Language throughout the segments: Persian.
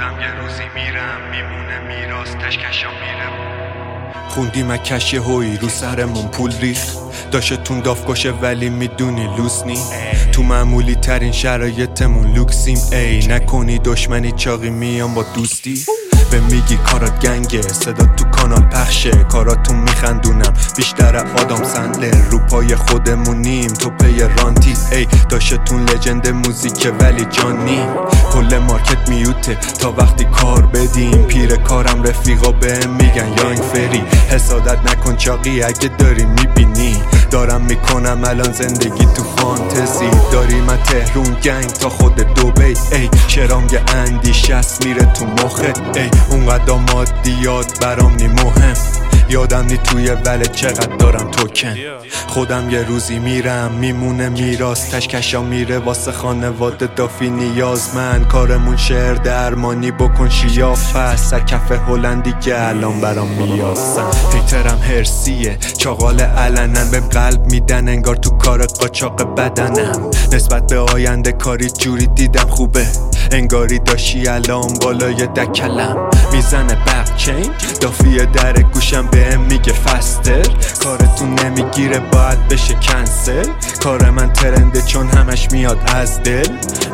خودم یه روزی میرم میمونه میراث تشکشا میره. خوندیم کشی هوی رو سرمون پول ریخ داشتون داف کشه ولی میدونی لوس نی. تو معمولی ترین شرایطمون لوکسیم ای نکنی دشمنی چاقی میام با دوستی. به میگی کارات گنگه صدا تو کانال پخشه کاراتون میخندونم بیشتر آدم سندلر رو پای خودمونیم تو پی رانتی ای داشتون لجند موزیک ولی جانی کل مارکت میوته تا وقتی کار بدیم پیر کارم رفیقا بهم میگن یانگ فری حسادت نکن چاقی اگه داری میبینی دارم میکنم الان زندگی تو فانتزی داری من تهرون گنگ تا خود دوبی ای شرانگ اندیشه است میره تو مخت ای اونقدر مادیات برام نی مهم یادم نی توی وله چقدر دارم توکن خودم یه روزی میرم میمونه میراث تشکشا میره واسه خانواده دافی نیازمند کارمون شعر درمانی بکن شیافه سکف هلندی که الان برام میاسن هیترم هرسیه چاقال علنن بهم قلب میدن انگار تو کار قاچاق بدنم نسبت به آینده کاری جوری دیدم خوبه انگاری داشی الان بالای دکلم میزنه بک چین دافیه در گوشم بهم میگه فستر کارتون نمیگیره باید بشه کنسل کار من ترنده چون همش میاد از دل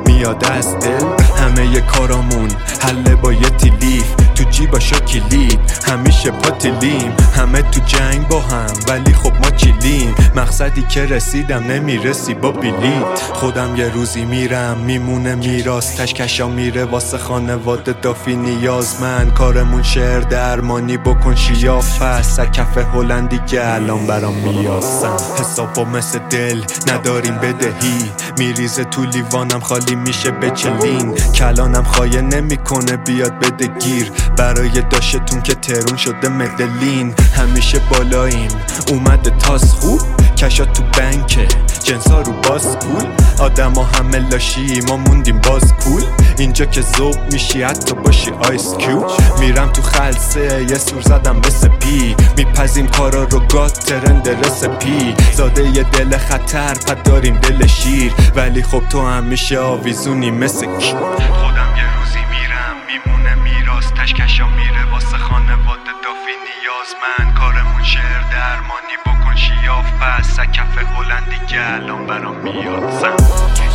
همه ی کارامون حله با یه تیلیف تو جیباشا کلید همیشه پاتیلیم همه تو جنگ با هم ولی خب ما چیلیم مقصدی که رسیدم نمیرسی با بلیت خودم یه روزی میرم میمونه میراث تشکشا میره واسه خانواده دافی نیازمند کارمون شعر درمانی بکن شیافه سکف هلندی که الان برام میاسن حسابا مثل دل نداریم بدهی میریزه تو لیوانم خالی میشه بچلین کلانم خایه نمیکنه بیاد بده گیر برای داشتون که ترون شده مدلین همیشه بالاییم اومده تاس خوب کشا تو بنکه جنسا رو باز کول آدم ها همه لاشی ما موندیم باز کول اینجا که ذوب میشی حتی باشی آیس کیوب میرم تو خلصه یه سور زدم به سپی میپزیم کارا رو گاد ترند رسپی زاده یه دل خطر پد داریم دل شیر ولی خب تو همیشه آویزونی مثل کی خودم یه روزی میرم میمونه میراث تشکشا میره واسه خانواده دافی نیازمند کارمون شعر درمانی بکن شیافه سکف هلندی که الان برام میاد